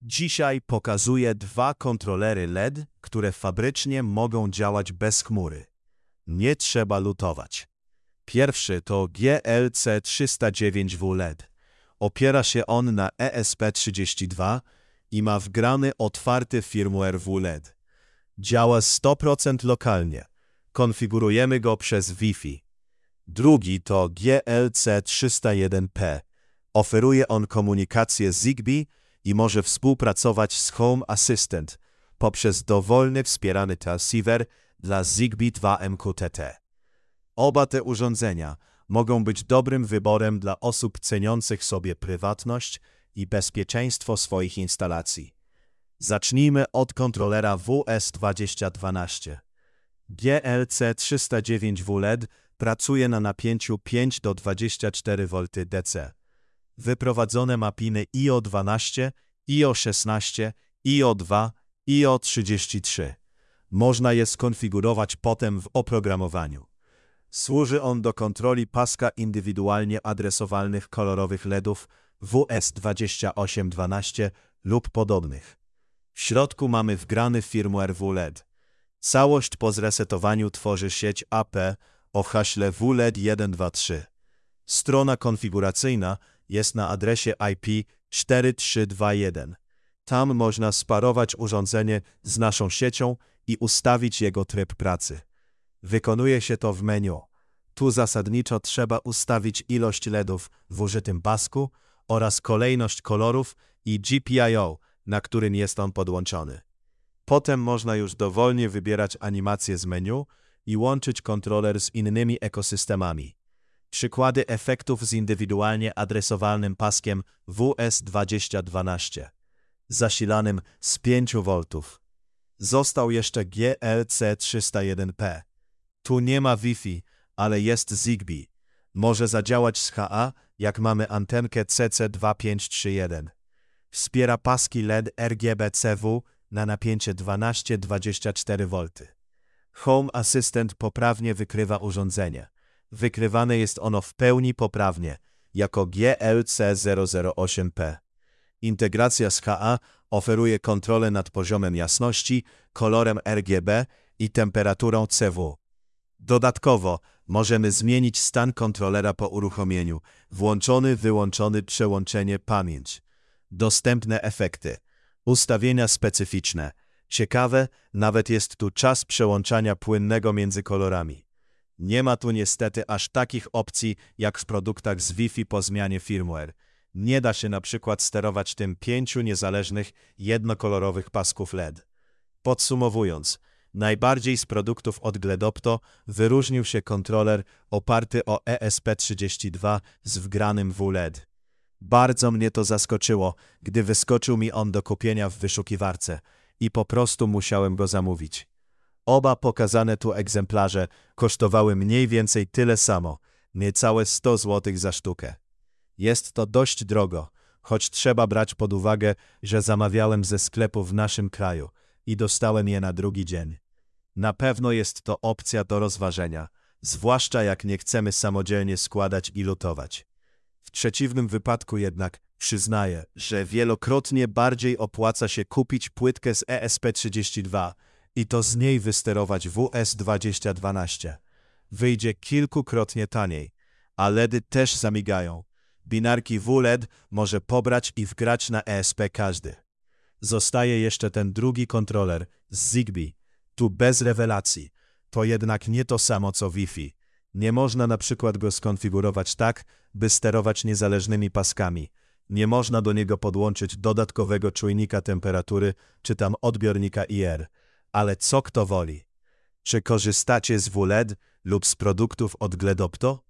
Dzisiaj pokazuję dwa kontrolery LED, które fabrycznie mogą działać bez chmury. Nie trzeba lutować. Pierwszy to GLC309W LED. Opiera się on na ESP32 i ma wgrany otwarty firmware WLED. Działa 100% lokalnie. Konfigurujemy go przez Wi-Fi. Drugi to GLC301P. Oferuje on komunikację Zigbee i może współpracować z Home Assistant poprzez dowolny wspierany transceiver dla Zigbee 2 MQTT. Oba te urządzenia mogą być dobrym wyborem dla osób ceniących sobie prywatność i bezpieczeństwo swoich instalacji. Zacznijmy od kontrolera WS2012. GLC309W LED pracuje na napięciu 5 do 24 V DC. Wyprowadzone ma piny IO12, IO16, IO2, IO33. Można je skonfigurować potem w oprogramowaniu. Służy on do kontroli paska indywidualnie adresowalnych kolorowych LEDów WS2812 lub podobnych. W środku mamy wgrany firmware WLED. Całość po zresetowaniu tworzy sieć AP o haśle WLED 123. Strona konfiguracyjna jest na adresie IP 4321. Tam można sparować urządzenie z naszą siecią i ustawić jego tryb pracy. Wykonuje się to w menu. Tu zasadniczo trzeba ustawić ilość LEDów w użytym pasku oraz kolejność kolorów i GPIO, na którym jest on podłączony. Potem można już dowolnie wybierać animacje z menu i łączyć kontroler z innymi ekosystemami. Przykłady efektów z indywidualnie adresowalnym paskiem WS2012, zasilanym z 5 V. Został jeszcze GLC301P. Tu nie ma Wi-Fi, ale jest Zigbee. Może zadziałać z HA, jak mamy antenkę CC2531. Wspiera paski LED RGB-CW na napięcie 12-24 V. Home Assistant poprawnie wykrywa urządzenie. Wykrywane jest ono w pełni poprawnie, jako GLC008P. Integracja z HA oferuje kontrolę nad poziomem jasności, kolorem RGB i temperaturą CW. Dodatkowo możemy zmienić stan kontrolera po uruchomieniu, włączony, wyłączony, przełączenie, pamięć. Dostępne efekty. Ustawienia specyficzne. Ciekawe, nawet jest tu czas przełączania płynnego między kolorami. Nie ma tu niestety aż takich opcji jak w produktach z Wi-Fi po zmianie firmware. Nie da się na przykład sterować tym 5 niezależnych, jednokolorowych pasków LED. Podsumowując, najbardziej z produktów od Gledopto wyróżnił się kontroler oparty o ESP32 z wgranym WLED. Bardzo mnie to zaskoczyło, gdy wyskoczył mi on do kupienia w wyszukiwarce i po prostu musiałem go zamówić. Oba pokazane tu egzemplarze kosztowały mniej więcej tyle samo, niecałe 100 zł za sztukę. Jest to dość drogo, choć trzeba brać pod uwagę, że zamawiałem ze sklepu w naszym kraju i dostałem je na drugi dzień. Na pewno jest to opcja do rozważenia, zwłaszcza jak nie chcemy samodzielnie składać i lutować. W przeciwnym wypadku jednak przyznaję, że wielokrotnie bardziej opłaca się kupić płytkę z ESP32 i to z niej wysterować WS2012. Wyjdzie kilkukrotnie taniej, a LEDy też zamigają. Binarki WLED może pobrać i wgrać na ESP każdy. Zostaje jeszcze ten drugi kontroler z Zigbee. Tu bez rewelacji. To jednak nie to samo co Wi-Fi. Nie można na przykład go skonfigurować tak, by sterować niezależnymi paskami. Nie można do niego podłączyć dodatkowego czujnika temperatury czy tam odbiornika IR. Ale co kto woli. Czy korzystacie z WLED lub z produktów od Gledopto?